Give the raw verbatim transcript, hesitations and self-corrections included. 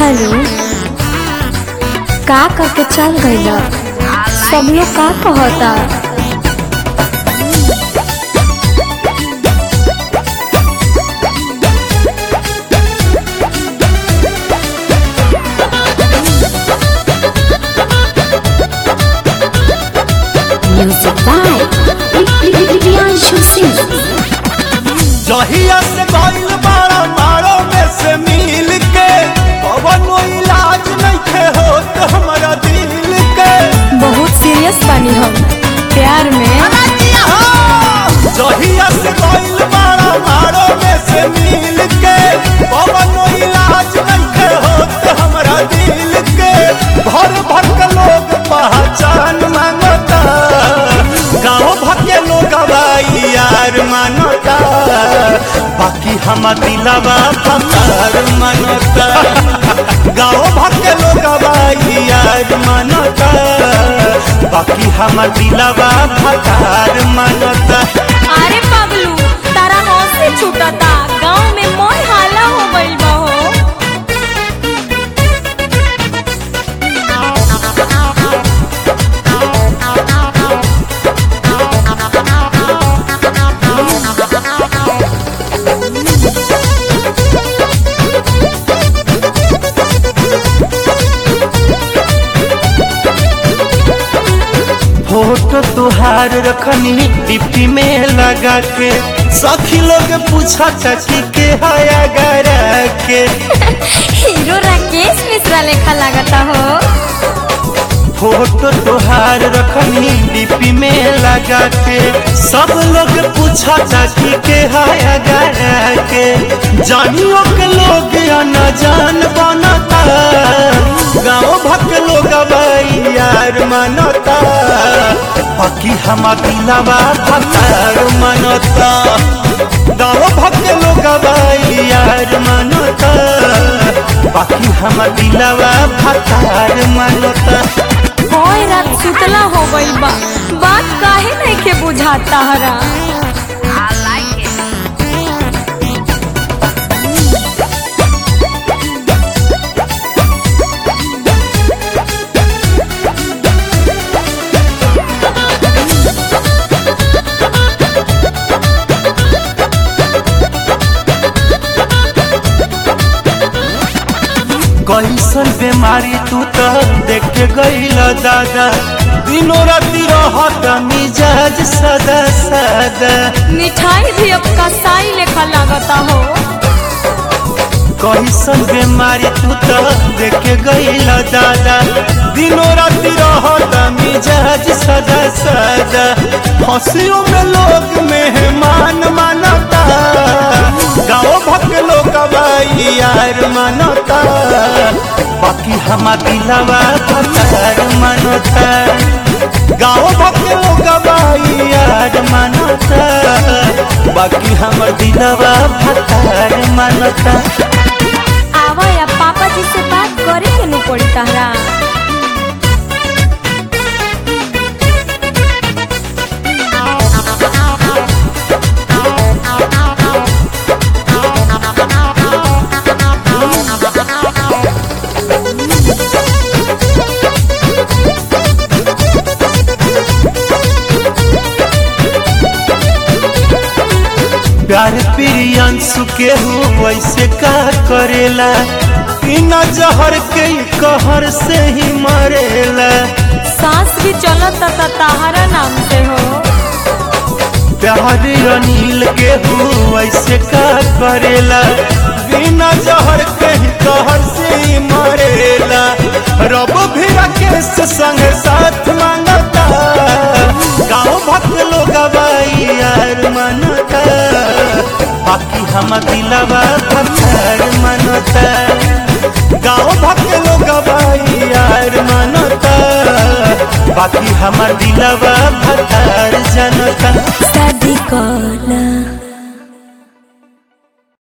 Hello, का करके चल गइल? सब लोग का कहता? Music by Priyanshu Singh. जहिया से गइल बाड़ा मारो में से मिल के कवनो इलाज नइखे होत हमरा दिल के। बहुत सीरियस बानी हम प्यार में। जहिया से गइल बाड़ा मारो में से मिल के कवनो इलाज नइखे होत हमरा दिल के। भर भर के लोग पहचान मांगता, गाँव भर के लोग भाई यार मानता, बाकी हम दिलवा फकार मानता। गाँव भर के लोग भाई यार मानता, बाकी हम दिलवा फकार मानता। अरे पगलू, तारा हौसले छूटता, गाँव में मोर हाला हो गइल बा हो। फोटो तुहार रखनी डिप्टी में लगा के, सखी लोग पूछा चाची के हया गरा के। हीरो राकेश मिश्रा लेखा लगता हो। फोटो तुहार रखनी डिप्टी में लगा के, सब लोग पूछा चाची के हया गरा के। जानियो के लोग न जान बनता, गाँव भर के लोग भाई यार मानता, बाकी हम दिलवा फकार मानता। गाँव भर के लोग भाई यार मानता, बाकी हम दिलवा फकार मानता। कोई रात सुतला हो गइल बा, बात काहे नहीं के बुझाता हरा। कैसन बीमारी तू तो देख के गइल दादा, दिनों राती रहत मिजाज सदा सदा। मिठाई भी अब कसाई लेखा लगता हो। कैसन बीमारी तू तो देख के गइल दादा, दिनों राती रहत मिजाज सदा सदा। हंसियों में लोग मेहमान मानता, गाँव भर के लोग भाई यार मानता, बाकी हम दिलवा फकार मानता। गाँव भर के लोग भाई यार मानता, बाकी हम दिलवा फकार मानता। आवा या पापा जी से बात करे के नहीं पड़ी तहरा। प्यार प्रियांशु के हो वैसे का करेला, बिना जहर के कहर से ही मरेला। सांस भी चलता ता ताहरा नाम से हो। प्यार अनिल के हो वैसे का करेला, बिना जहर के कहर से ही मरेला। रब भी राकेश संग साथ मांगता, गाँव भर के लोग भाई यार मानता, बाकी हम दिलवा फकार मानता। गाँव भर के लोग भाई यार मानता, बाकी हमार दिलवा फकार जानता। शादी करना